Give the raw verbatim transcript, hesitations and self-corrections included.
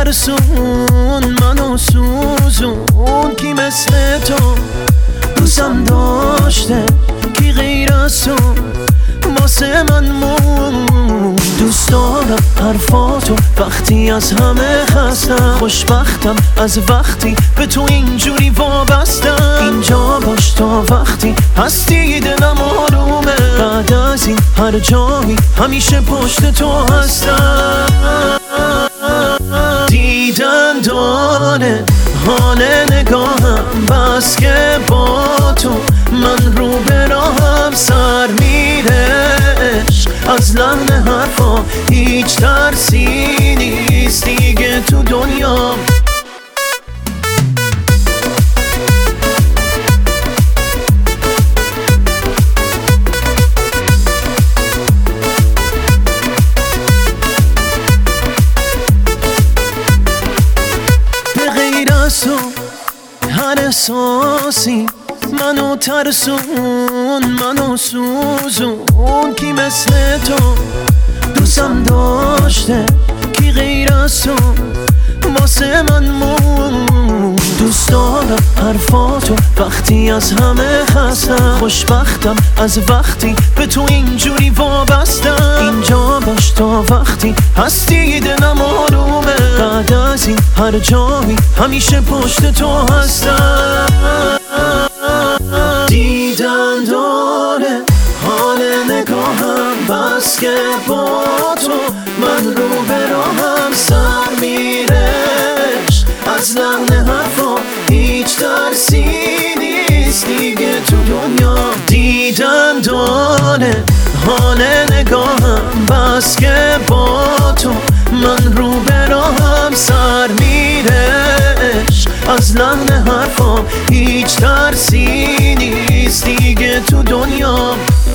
ترسون منو سوزون کی مثل تو دوستم داشته کی غیر از تو واسه من مون دوست دارم حرفاتو وقتی از همه خستم خوشبختم از وقتی به تو اینجوری وابستم اینجا باش تا وقتی هستی دلم آرومه بعد از این هر جایی همیشه پشت تو هستم دیدن داره حال نگاهم بس که با تو من رو به راهم سر میرش از لحن حرفا هیچ ترسی نیست دیگه تو دنیا به غیر از تو هر احساسی منو ترسون منو سوزون کی مثل تو دوستم داشته کی غیر از تو واسه من مون دوست دارم حرفاتو وقتی از همه خستم خوشبختم از وقتی به تو اینجوری وابستم اینجا باش تا وقتی هستی دلم آرومه بعد از این هر جایی همیشه پشت تو هستم دیدن داره حال نگاهم بس که با تو من رو به راهم سر میرش از لحن حرفا هیچ ترسی نیست دیگه تو دنیا دیدن داره حال نگاهم بس که با تو من رو به راهم سر میرش از لحن حرفا هیچ ترسی نیست دیگه تو دنیا